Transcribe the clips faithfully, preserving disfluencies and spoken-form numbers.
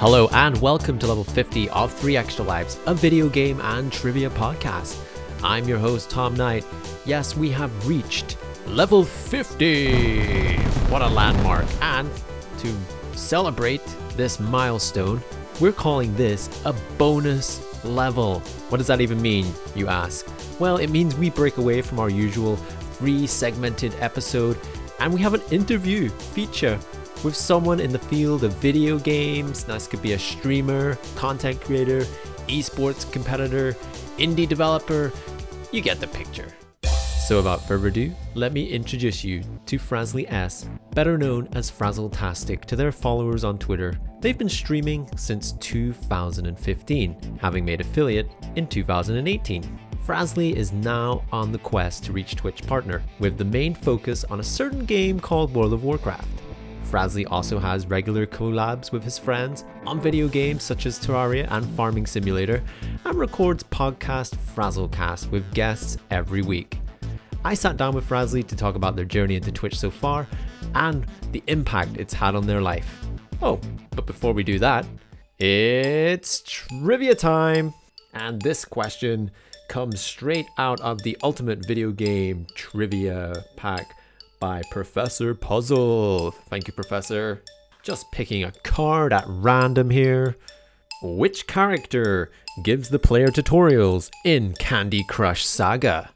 Hello and welcome to level fifty of Three Extra Lives, a video game and trivia podcast. I'm your host, Tom Knight. Yes, we have reached level fifty. What a landmark. And to celebrate this milestone, we're calling this a bonus level. What does that even mean, you ask? Well, it means we break away from our usual three segmented episode and we have an interview feature with someone in the field of video games. Now, this could be a streamer, content creator, esports competitor, indie developer. You get the picture. So without further ado, let me introduce you to Frazzly S, better known as Frazzletastic to their followers on Twitter. They've been streaming since two thousand fifteen, having made affiliate in two thousand eighteen. Frazzly is now on the quest to reach Twitch partner, with the main focus on a certain game called World of Warcraft. Frazzly also has regular collabs with his friends on video games such as Terraria and Farming Simulator, and records podcast Frazzlecast with guests every week. I sat down with Frazzly to talk about their journey into Twitch so far, and the impact it's had on their life. Oh, but before we do that, it's trivia time! And this question comes straight out of the Ultimate Video Game Trivia Pack by Professor Puzzle. Thank you, Professor. Just picking a card at random here. Which character gives the player tutorials in Candy Crush Saga?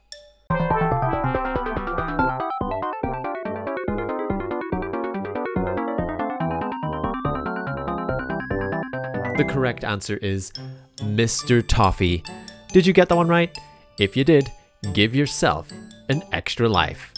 The correct answer is Mister Toffee. Did you get that one right? If you did, give yourself an extra life.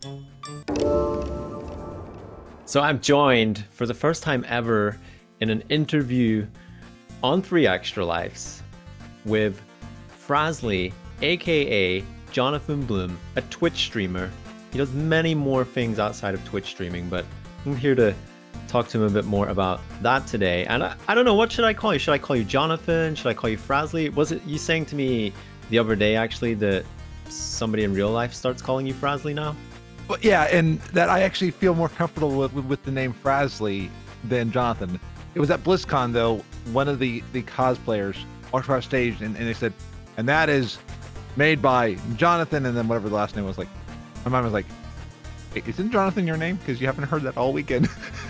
So I'm joined for the first time ever in an interview on Three Extra Lives with Frazzly, aka Jonathan Bloom, a Twitch streamer. He does many more things outside of Twitch streaming, but I'm here to talk to him a bit more about that today. And I, I don't know, what should I call you? Should I call you Jonathan? Should I call you Frazzly? Was it you saying to me the other day actually that somebody in real life starts calling you Frazzly now? Well, yeah, and that I actually feel more comfortable with, with, with the name Frazzly than Jonathan. It was at BlizzCon, though, one of the, the cosplayers walked across stage and, and they said, and that is made by Jonathan, and then whatever the last name was. Like, my mom was like, hey, isn't Jonathan your name? Because you haven't heard that all weekend.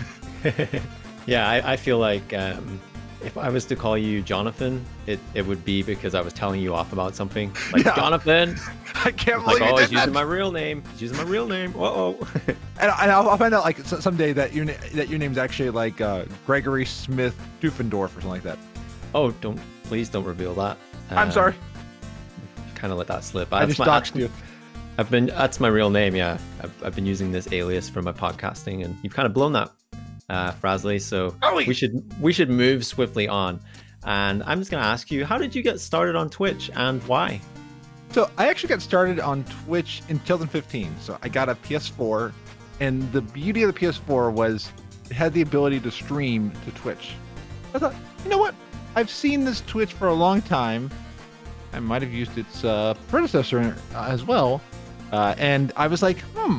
Yeah, I, I feel like um, if I was to call you Jonathan, it, it would be because I was telling you off about something. Like, yeah. Jonathan! I can't like, believe oh, you he's did using that. my real name. He's using my real name. Uh-oh. and, and I'll, I'll find out like someday that your that your name's actually like uh, Gregory Smith Doofendorf or something like that. Oh, don't please don't reveal that. I'm um, sorry. Kind of let that slip. I That's just my, doxed you. I've been that's my real name. Yeah, I've, I've been using this alias for my podcasting, and you've kind of blown that, uh, Frazzly. So oh, we should we should move swiftly on. And I'm just gonna ask you, how did you get started on Twitch and why? So I actually got started on Twitch in two thousand fifteen. So I got a P S four, and the beauty of the P S four was it had the ability to stream to Twitch. I thought, you know what? I've seen this Twitch for a long time. I might have used its uh, predecessor uh, as well. Uh, and I was like, hmm,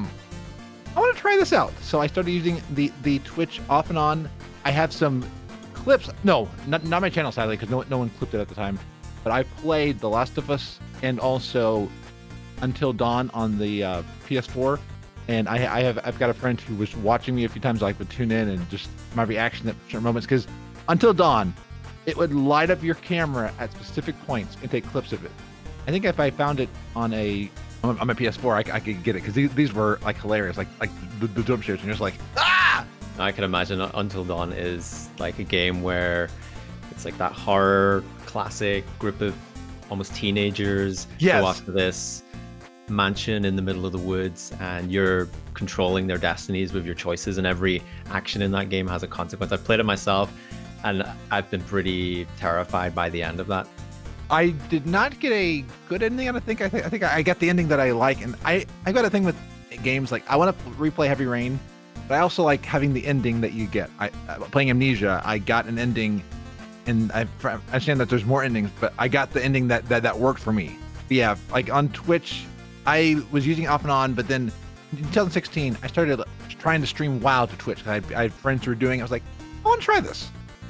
I want to try this out. So I started using the, the Twitch off and on. I have some clips. No, not, not my channel, sadly, because no, no one clipped it at the time. But I played The Last of Us and also Until Dawn on the uh, P S four, and I, I have I've got a friend who was watching me a few times. I would tune in and just my reaction at certain moments, because Until Dawn, it would light up your camera at specific points and take clips of it. I think if I found it on a on my P S four, I, I could get it, because these, these were like hilarious, like like the, the jump scares, and you're just like, ah! I can imagine Until Dawn is like a game where it's like that horror classic group of almost teenagers yes. go off to this mansion in the middle of the woods, and you're controlling their destinies with your choices, and every action in that game has a consequence. I've played it myself, and I've been pretty terrified by the end of that. I did not get a good ending. I think I think I think I got the ending that I like, and I I got a thing with games like I want to replay Heavy Rain, but I also like having the ending that you get. I playing Amnesia, I got an ending. And I understand that there's more endings, but I got the ending that, that, that worked for me. But yeah, like on Twitch, I was using it off and on, but then in twenty sixteen, I started trying to stream WoW to Twitch. I had, I had friends who were doing it. I was like, I want to try this.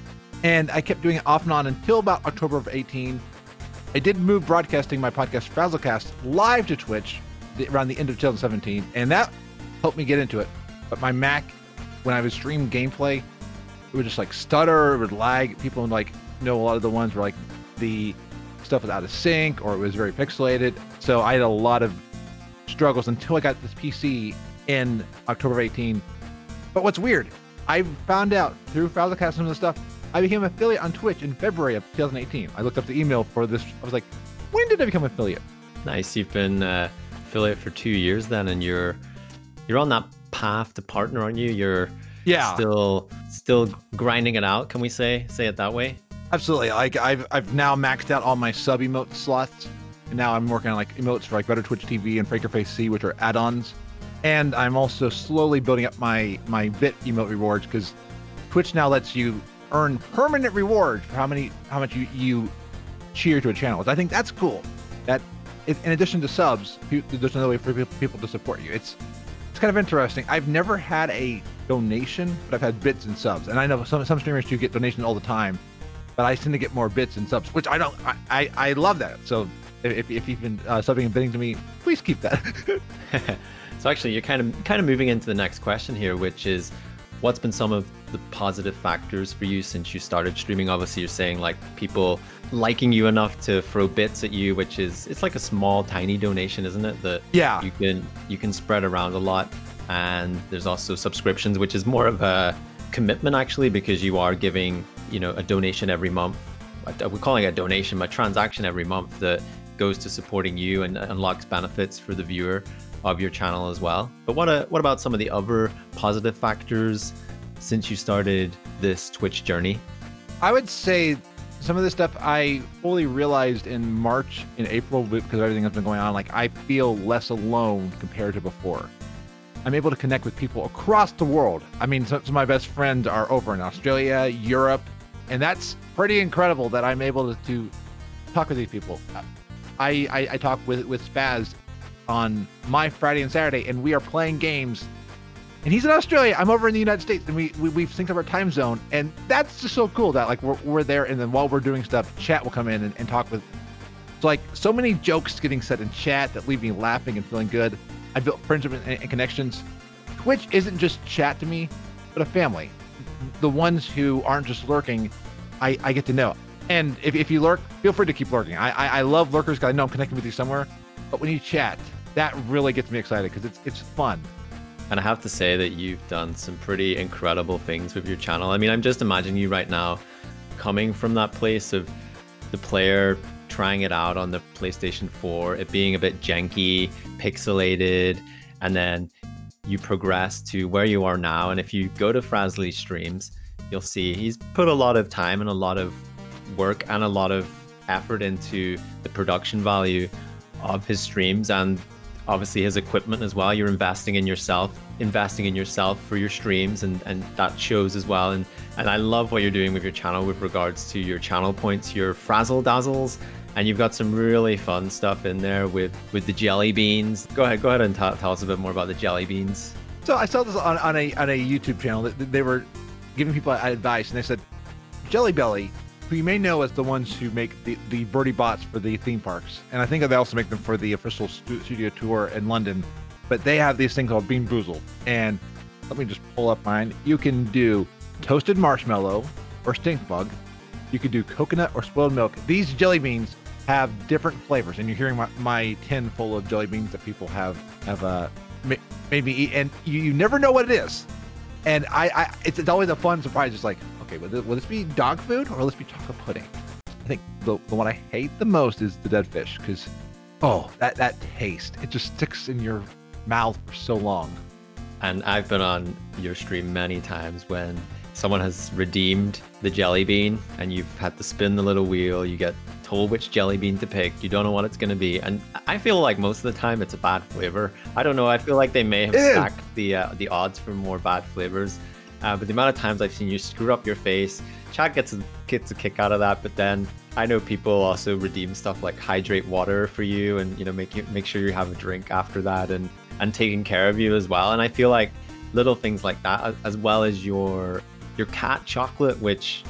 And I kept doing it off and on until about October of eighteen. I did move broadcasting my podcast Frazzlecast live to Twitch around the end of two thousand seventeen, and that helped me get into it. But my Mac, when I would stream gameplay, it would just like stutter, it would lag. People would like know a lot of the ones where like the stuff was out of sync or it was very pixelated. So I had a lot of struggles until I got this P C in October of eighteen. But what's weird, I found out through Frazzlecast and some of the stuff, I became an affiliate on Twitch in February of two thousand eighteen. I looked up the email for this. I was like, when did I become an affiliate? Nice. You've been uh, affiliate for two years then, and you're you're on that path to partner, aren't you? You're yeah. still still grinding it out. Can we say say it that way? Absolutely. Like I've I've now maxed out all my sub emote slots, and now I'm working on like emotes for like Better Twitch T V and Frakerface C, which are add-ons. And I'm also slowly building up my my bit emote rewards because Twitch now lets you earn permanent rewards for how many how much you, you cheer to a channel. I think that's cool. That it, in addition to subs, there's another way for people to support you. It's it's kind of interesting. I've never had a donation, but I've had bits and subs. And I know some some streamers do get donations all the time, but I tend to get more bits and subs, which I don't. I I, I love that. So if if you've been uh, subbing and bidding to me, please keep that. So actually, you're kind of kind of moving into the next question here, which is, what's been some of the positive factors for you since you started streaming? Obviously, you're saying like people liking you enough to throw bits at you, which is it's like a small, tiny donation, isn't it? That yeah, you can you can spread around a lot. And there's also subscriptions, which is more of a commitment actually, because you are giving you know a donation every month. We're calling it a donation, but transaction every month that goes to supporting you and unlocks benefits for the viewer of your channel as well. But what a, what about some of the other positive factors since you started this Twitch journey? I would say some of this stuff I fully realized in March and April because everything that's been going on. Like I feel less alone compared to before. I'm able to connect with people across the world. I mean, some, some of my best friends are over in Australia, Europe, and that's pretty incredible that I'm able to, to talk with these people. I, I, I talk with, with Spaz on my Friday and Saturday, and we are playing games. And he's in Australia, I'm over in the United States, and we, we, we've synced up our time zone. And that's just so cool that like we're, we're there, and then while we're doing stuff, chat will come in and, and talk with. So like so many jokes getting said in chat that leave me laughing and feeling good. I built friendship and, and connections. Twitch isn't just chat to me, but a family. The ones who aren't just lurking, I, I get to know. And if, if you lurk, feel free to keep lurking. I I, I love lurkers because I know I'm connecting with you somewhere. But when you chat, that really gets me excited because it's it's fun. And I have to say that you've done some pretty incredible things with your channel. I mean, I'm just imagining you right now coming from that place of the player trying it out on the PlayStation four, it being a bit janky, pixelated, and then you progress to where you are now. And if you go to Frazzly's streams, you'll see he's put a lot of time and a lot of work and a lot of effort into the production value of his streams and obviously his equipment as well. You're investing in yourself, investing in yourself for your streams, and, and that shows as well. And and I love what you're doing with your channel with regards to your channel points, your frazzle dazzles, and you've got some really fun stuff in there with, with the jelly beans. Go ahead, go ahead and t- tell us a bit more about the jelly beans. So I saw this on, on a on a YouTube channel that they were giving people advice, and they said, Jelly Belly, who you may know as the ones who make the, the birdie bots for the theme parks. And I think they also make them for the official stu- studio tour in London. But they have these things called Bean Boozled. And let me just pull up mine. You can do toasted marshmallow or stink bug. You could do coconut or spoiled milk. These jelly beans have different flavors. And you're hearing my, my tin full of jelly beans that people have have uh, ma- made me eat. And you, you never know what it is. And I, I it's, it's always a fun surprise. Just like, okay, will this, will this be dog food or will this be chocolate pudding? I think the, the one I hate the most is the dead fish because, oh, that, that taste, it just sticks in your mouth for so long. And I've been on your stream many times when someone has redeemed the jelly bean and you've had to spin the little wheel, you get told which jelly bean to pick, you don't know what it's going to be. And I feel like most of the time it's a bad flavor. I don't know, I feel like they may have Ew. stacked the uh, the odds for more bad flavors. Uh, but the amount of times I've seen you screw up your face, chat gets a, gets a kick out of that. But then I know people also redeem stuff like hydrate water for you and, you know, make you make sure you have a drink after that and, and taking care of you as well. And I feel like little things like that, as well as your your cat chocolate, which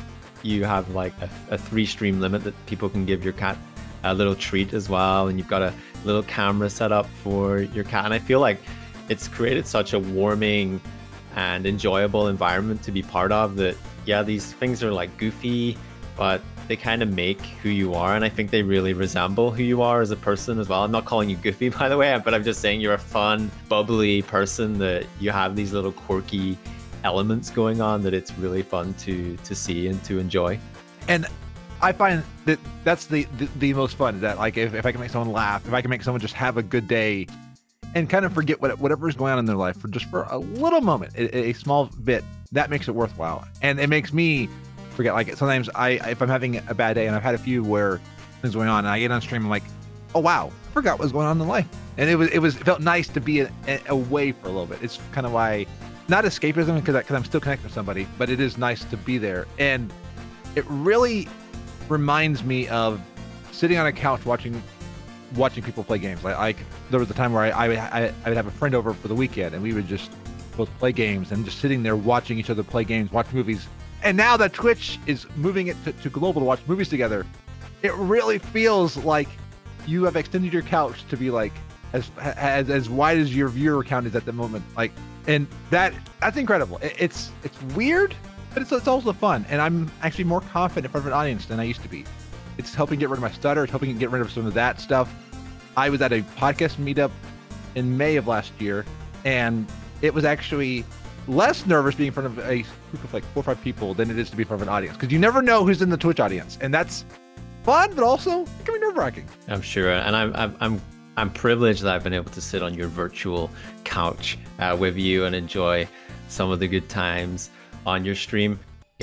you have like a, a three stream limit that people can give your cat a little treat as well, and you've got a little camera set up for your cat. And I feel like it's created such a warming and enjoyable environment to be part of that. Yeah, these things are like goofy, but they kind of make who you are, and I think they really resemble who you are as a person as well. I'm not calling you goofy, by the way, but I'm just saying you're a fun, bubbly person, that you have these little quirky elements going on that it's really fun to to see and to enjoy. And I find that that's the, the, the most fun, that like if, if I can make someone laugh, if I can make someone just have a good day and kind of forget what, whatever is going on in their life for just for a little moment, a, a small bit, that makes it worthwhile. And it makes me forget. Like sometimes I, if I'm having a bad day, and I've had a few where things going on, and I get on stream, I'm like, oh wow, I forgot what was going on in life. And it was, it was, it felt nice to be a, a, away for a little bit. It's kind of why, not escapism, because because I'm still connected with somebody, but it is nice to be there. And it really reminds me of sitting on a couch watching watching people play games. Like, like there was a time where I, I I I would have a friend over for the weekend, and we would just both play games and just sitting there watching each other play games, watch movies. And now that Twitch is moving it to, to global to watch movies together, it really feels like you have extended your couch to be like as as as wide as your viewer count is at the moment. Like, and that that's incredible. It, it's it's weird, but it's it's also fun. And I'm actually more confident in front of an audience than I used to be. It's helping get rid of my stutter. It's helping get rid of some of that stuff. I was at a podcast meetup in May of last year, and it was actually less nervous being in front of a group of like four or five people than it is to be in front of an audience, because you never know who's in the Twitch audience, and that's fun, but also it can be nerve-wracking. I'm sure, and I'm I'm I'm I'm privileged that I've been able to sit on your virtual couch uh, with you and enjoy some of the good times on your stream.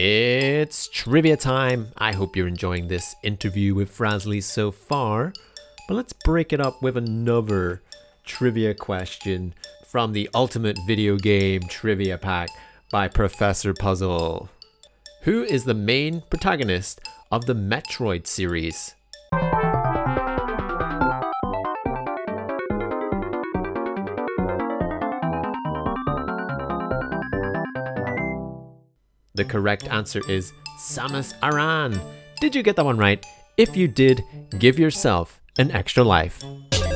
It's trivia time. I hope you're enjoying this interview with Frasley so far, but let's break it up with another trivia question from the Ultimate Video Game Trivia Pack by Professor Puzzle. Who is the main protagonist of the Metroid series? The correct answer is Samus Aran. Did you get that one right? If you did, give yourself an extra life.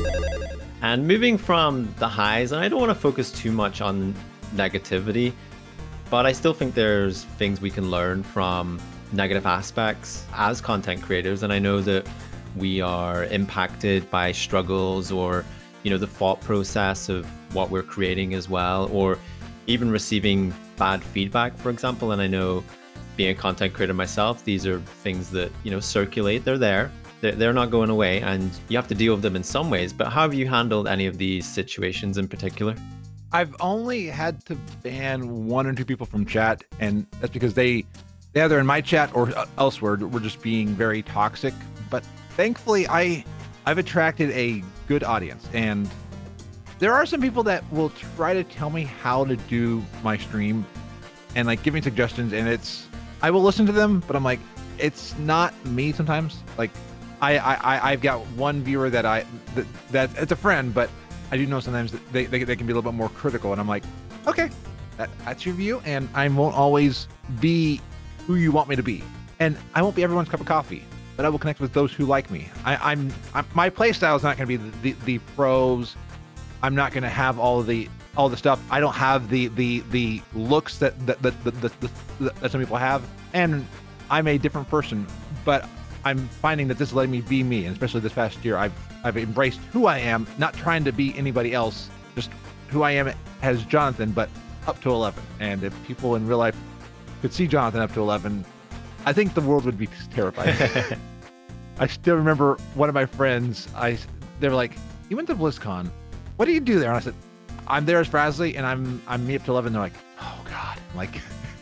And moving from the highs, and I don't want to focus too much on negativity, but I still think there's things we can learn from negative aspects as content creators. And I know that we are impacted by struggles, or, you know, the thought process of what we're creating as well, or even receiving bad feedback, for example. And I know, being a content creator myself, these are things that, you know, circulate. They're there. They're, they're not going away, and you have to deal with them in some ways. But how have you handled any of these situations in particular? I've only had to ban one or two people from chat, and that's because they, they either in my chat or elsewhere were just being very toxic. But thankfully, I, I've attracted a good audience, and there are some people that will try to tell me how to do my stream and like give me suggestions, and it's, I will listen to them, but I'm like, it's not me sometimes. Like, I, I, I've got one viewer that I, that, that it's a friend, but I do know sometimes that they, they, they can be a little bit more critical, and I'm like, okay, that, that's your view, and I won't always be who you want me to be. And I won't be everyone's cup of coffee, but I will connect with those who like me. I, I'm, I'm my play style is not going to be the, the, the pros. I'm not going to have all of the, all the stuff. I don't have the, the, the looks that, that, that, that, that, that, that some people have. And I'm a different person, but I'm finding that this is letting me be me, and especially this past year, I've I've embraced who I am, not trying to be anybody else, just who I am as Jonathan, but up to eleven. And if people in real life could see Jonathan up to eleven, I think the world would be terrified. I still remember one of my friends, I they were like, "You went to BlizzCon. What do you do there?" And I said, "I'm there as Frasley, and I'm I'm me up to eleven." They're like, "Oh God," I'm like,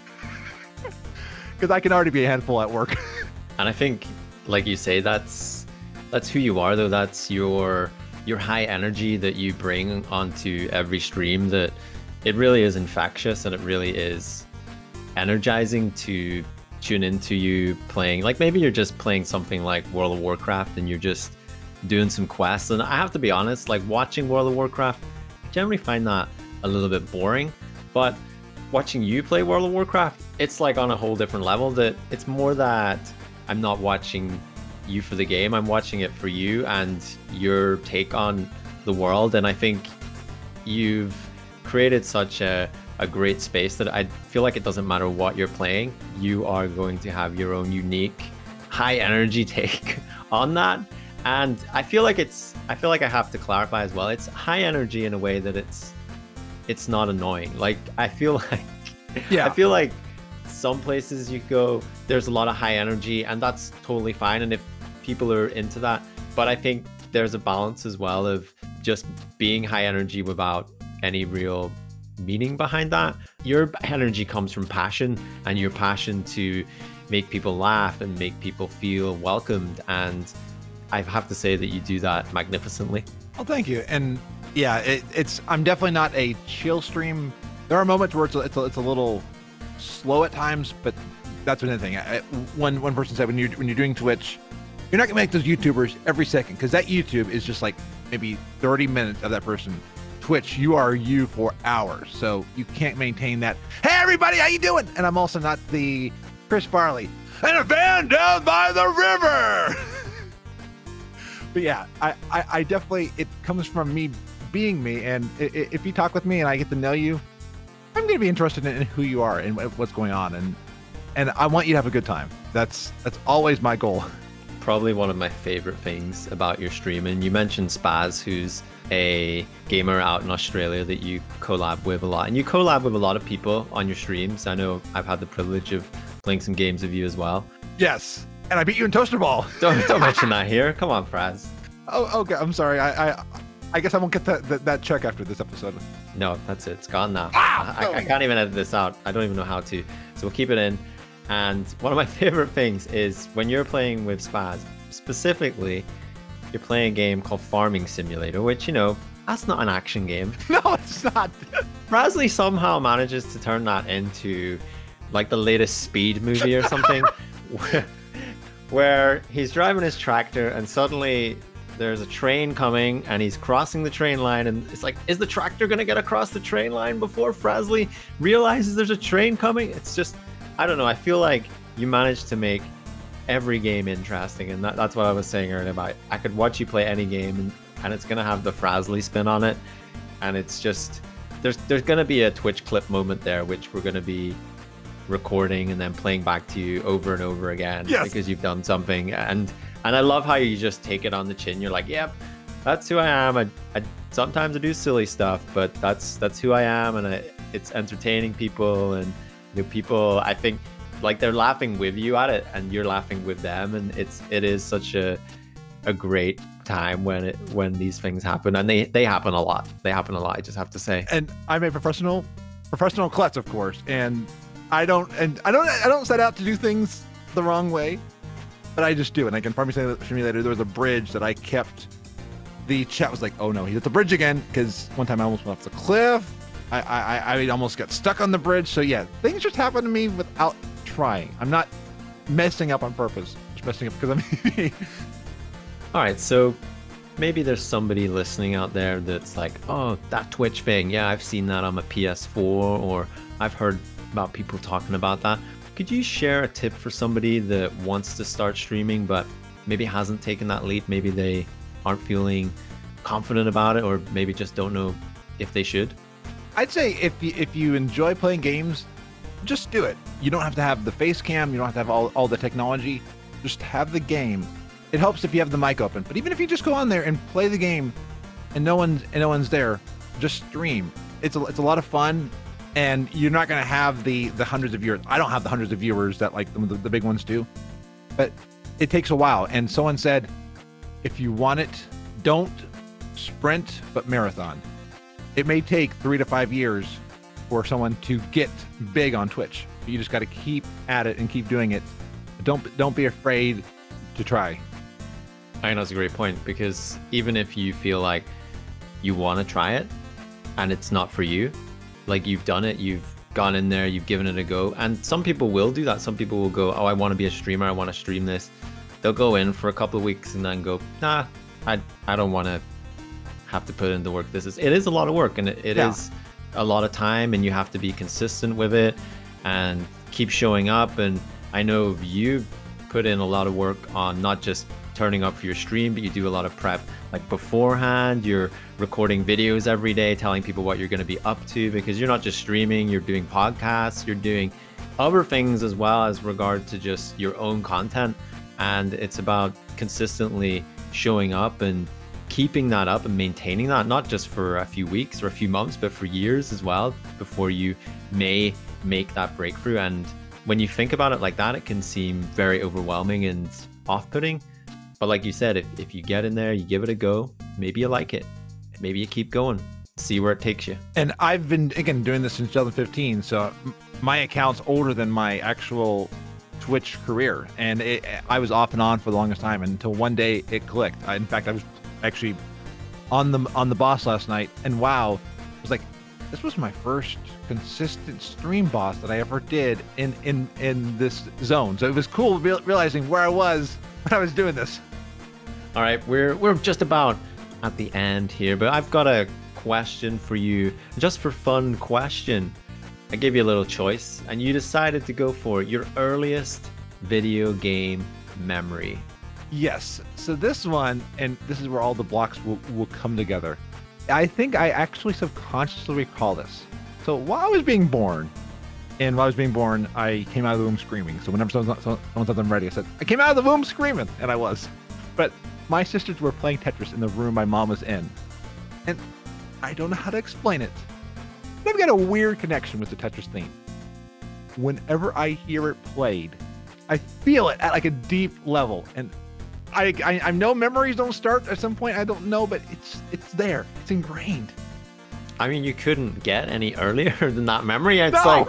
because I can already be a handful at work. And I think, like you say, that's that's who you are, though. That's your your high energy that you bring onto every stream, that it really is infectious, and it really is energizing to tune into you playing. Like, maybe you're just playing something like World of Warcraft and you're just doing some quests. And I have to be honest, like, watching World of Warcraft, I generally find that a little bit boring. But watching you play World of Warcraft, it's like on a whole different level. That it's more that I'm not watching you for the game, I'm watching it for you and your take on the world. And I think you've created such a, a great space that I feel like it doesn't matter what you're playing, you are going to have your own unique high energy take on that. And I feel like it's I feel like I have to clarify as well, it's high energy in a way that it's it's not annoying. Like I feel like yeah I feel like some places you go, there's a lot of high energy, and that's totally fine, and if people are into that. But I think there's a balance as well of just being high energy without any real meaning behind that. Your energy comes from passion, and your passion to make people laugh and make people feel welcomed, and I have to say that you do that magnificently. Well, thank you. And yeah, it, it's I'm definitely not a chill stream. There are moments where it's a, it's a, it's a little slow at times, but that's another thing. I, one one person said when you when you're doing Twitch, you're not gonna make those YouTubers every second, because that YouTube is just like maybe thirty minutes of that person. Twitch, you are you for hours, so you can't maintain that. Hey everybody, how you doing? And I'm also not the Chris Farley and a van down by the river. But yeah, I, I, I definitely, it comes from me being me, and if you talk with me and I get to know you, I'm gonna be interested in who you are and what's going on, and and I want you to have a good time. That's that's always my goal. Probably one of my favorite things about your stream, and you mentioned Spaz, who's a gamer out in Australia that you collab with a lot, and you collab with a lot of people on your streams. I know I've had the privilege of playing some games with you as well. Yes, and I beat you in Toaster Ball. Don't don't mention that here. Come on, Fraz. Oh, okay. I'm sorry. I I, I guess I won't get that, that that check after this episode. No, that's it. It's gone now. Ah, I, no. I, I can't even edit this out. I don't even know how to. So we'll keep it in. And one of my favorite things is when you're playing with Spaz, specifically, you're playing a game called Farming Simulator, which, you know, that's not an action game. No, it's not. Frasley somehow manages to turn that into like the latest Speed movie or something, where, where he's driving his tractor and suddenly there's a train coming and he's crossing the train line, and it's like, is the tractor gonna get across the train line before Frasley realizes there's a train coming? It's just, I don't know, I feel like you managed to make every game interesting, and that, that's what I was saying earlier about, I could watch you play any game and, and it's gonna have the Frasley spin on it, and it's just, there's there's gonna be a Twitch clip moment there which we're gonna be recording and then playing back to you over and over again. Yes. Because you've done something, and and I love how you just take it on the chin. You're like, yep, that's who I am. I, I sometimes I do silly stuff, but that's that's who I am, and I, it's entertaining people, and you know, people, I think, like, they're laughing with you at it, and you're laughing with them, and it's it is such a a great time when it when these things happen, and they they happen a lot. They happen a lot. I just have to say. And I'm a professional, professional klutz, of course, and I don't and I don't I don't set out to do things the wrong way, but I just do. And like in Farming Simulator, there was a bridge that I kept. The chat was like, "Oh no, he's at the bridge again!" Because one time I almost went off the cliff. I I I almost got stuck on the bridge. So yeah, things just happen to me without trying. I'm not messing up on purpose. Just messing up because I'm me. All right, so maybe there's somebody listening out there that's like, oh, that Twitch thing, yeah, I've seen that on my P S four, or I've heard about people talking about that. Could you share a tip for somebody that wants to start streaming but maybe hasn't taken that leap? Maybe they aren't feeling confident about it, or maybe just don't know if they should? I'd say if you, if you enjoy playing games, just do it. You don't have to have the face cam. You don't have to have all, all the technology. Just have the game. It helps if you have the mic open. But even if you just go on there and play the game and no one's, and no one's there, just stream. It's a, it's a lot of fun, and you're not going to have the, the hundreds of viewers. I don't have the hundreds of viewers that like the, the big ones do, but it takes a while. And someone said, if you want it, don't sprint, but marathon. It may take three to five years for someone to get big on Twitch. You just got to keep at it and keep doing it. Don't don't be afraid to try. I think that's a great point, because even if you feel like you want to try it and it's not for you, like, you've done it, you've gone in there, you've given it a go. And some people will do that. Some people will go, oh, I want to be a streamer, I want to stream this. They'll go in for a couple of weeks and then go, nah, I I don't want to have to put in the work. This is, it is a lot of work, and it, it yeah. is a lot of time, and you have to be consistent with it and keep showing up. And I know you put in a lot of work on not just turning up for your stream, but you do a lot of prep like beforehand. You're recording videos every day, telling people what you're going to be up to, because you're not just streaming, you're doing podcasts, you're doing other things as well as regard to just your own content. And it's about consistently showing up and keeping that up and maintaining that, not just for a few weeks or a few months, but for years as well, before you may make that breakthrough. And when you think about it like that, it can seem very overwhelming and off-putting. But like you said, if, if you get in there, you give it a go, maybe you like it, maybe you keep going, see where it takes you. And I've been, again, doing this since two thousand fifteen, so my account's older than my actual Twitch career. And it, I was off and on for the longest time until one day it clicked. I, in fact, I was actually on the on the boss last night, and wow, I was like, this was my first consistent stream boss that I ever did in in in this zone. So it was cool real, realizing where I was when I was doing this. All right, we're we're just about at the end here, but I've got a question for you, just for fun question. I gave you a little choice, and you decided to go for your earliest video game memory. Yes. So this one, and this is where all the blocks will, will come together. I think I actually subconsciously recall this. So while I was being born, and while I was being born, I came out of the womb screaming. So whenever someone, someone said I'm ready, I said, I came out of the womb screaming, and I was. But my sisters were playing Tetris in the room my mom was in. And I don't know how to explain it, but I've got a weird connection with the Tetris theme. Whenever I hear it played, I feel it at like a deep level. And I, I, I know memories don't start at some point. I don't know, but it's it's there. It's ingrained. I mean, you couldn't get any earlier than that memory. It's No!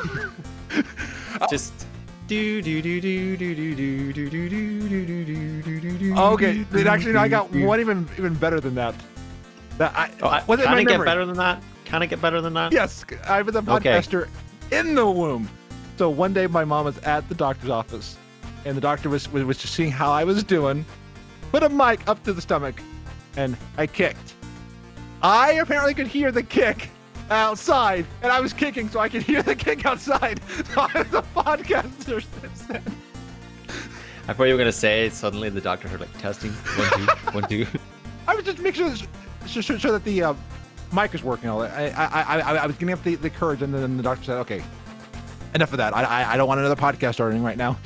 like just do do do do do do do do do do do do do do do. Okay, then actually, no, I got one even even better than that. That I, Oh, I, was it can my it get memory? better than that? Can it get better than that? Yes, I was a Okay. podcaster in the womb. So one day, my mom was at the doctor's office, and the doctor was was, was just seeing how I was doing. Put a mic up to the stomach, and I kicked. I apparently could hear the kick outside, and I was kicking, so I could hear the kick outside. So I was a podcaster since then. I thought you were gonna say suddenly the doctor heard like testing one two one two. I was just making sure, sure, sure, sure that the uh, mic was working. All that. I, I, I, I was getting up the, the courage, and then the doctor said, "Okay, enough of that. I, I, I don't want another podcast starting right now."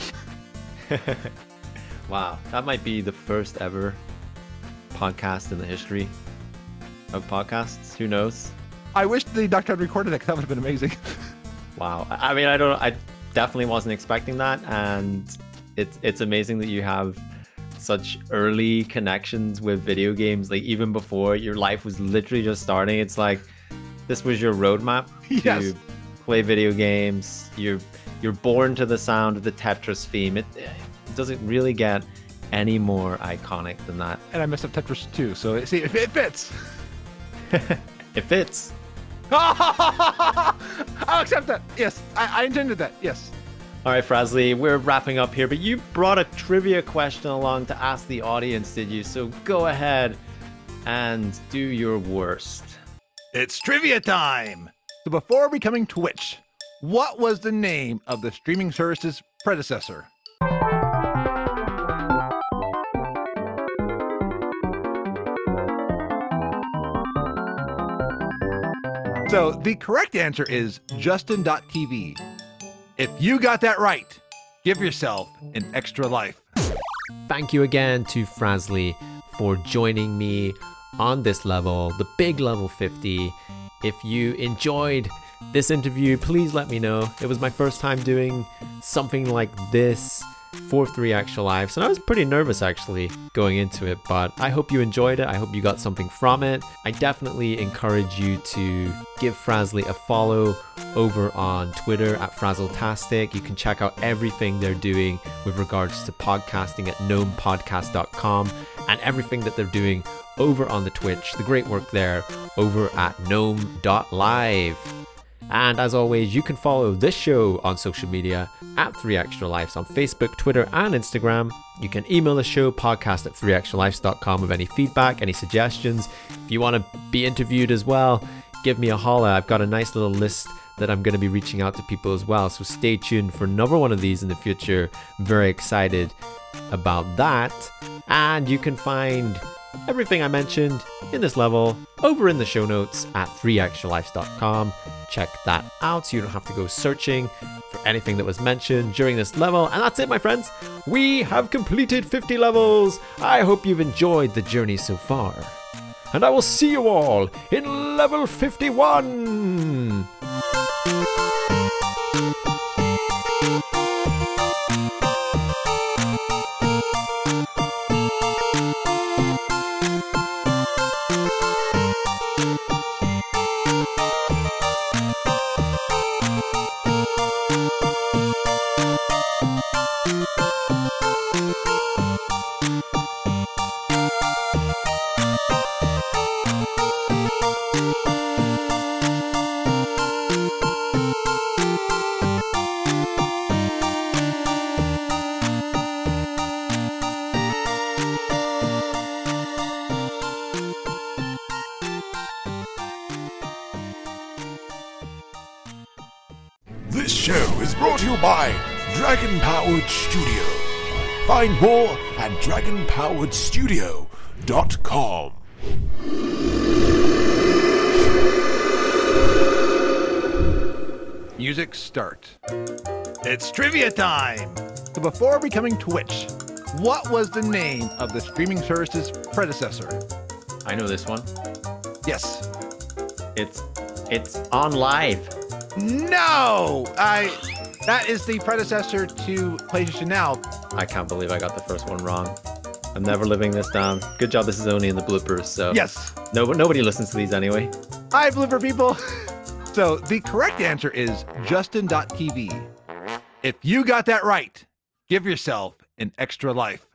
Wow, that might be the first ever podcast in the history of podcasts. Who knows? I wish the doctor had recorded it, because that would have been amazing. Wow. I I mean, I don't. I definitely wasn't expecting that, and it's it's amazing that you have such early connections with video games. Like even before your life was literally just starting, it's like this was your roadmap Yes. to play video games. You're you're born to the sound of the Tetris theme. It, it doesn't really get any more iconic than that. And I messed up Tetris too, so see, if it fits. It fits. I'll accept that. Yes, I, I intended that. Yes. All right, Frasley, we're wrapping up here, but you brought a trivia question along to ask the audience, did you? So go ahead and do your worst. It's trivia time. So before becoming Twitch, what was the name of the streaming service's predecessor? So the correct answer is Justin dot T V. If you got that right, give yourself an extra life. Thank you again to Frasley for joining me on this level, the big level fifty. If you enjoyed this interview, please let me know. It was my first time doing something like this for three Extra Lives, and I was pretty nervous actually going into it, but I hope you enjoyed it. I hope you got something from it. I definitely encourage you to give Frasley a follow over on Twitter at Frazzletastic. You can check out everything they're doing with regards to podcasting at gnome podcast dot com, and everything that they're doing over on the Twitch, the great work there over at gnome dot live. And as always, you can follow this show on social media at three Extra Lives on Facebook, Twitter, and Instagram. You can email the show, podcast at three extra lives dot com, with any feedback, any suggestions. If you want to be interviewed as well, give me a holler. I've got a nice little list that I'm going to be reaching out to people as well. So stay tuned for another one of these in the future. I'm very excited about that. And you can find everything I mentioned in this level over in the show notes at three extra lives dot com. Check that out so you don't have to go searching for anything that was mentioned during this level. And that's it, my friends. We have completed fifty levels. I hope you've enjoyed the journey so far. And I will see you all in level fifty-one. This show is brought to you by Dragon Powered Studio. Find more at dragon powered studio dot com. Music start. It's trivia time! So before becoming Twitch, what was the name of the streaming service's predecessor? I know this one. Yes. It's it's On Live. No! I. That is the predecessor to PlayStation Now. I can't believe I got the first one wrong. I'm never living this down. Good job. This is only in the bloopers, so Yes. no, nobody listens to these anyway. Hi, blooper people. So the correct answer is Justin dot T V. If you got that right, give yourself an extra life.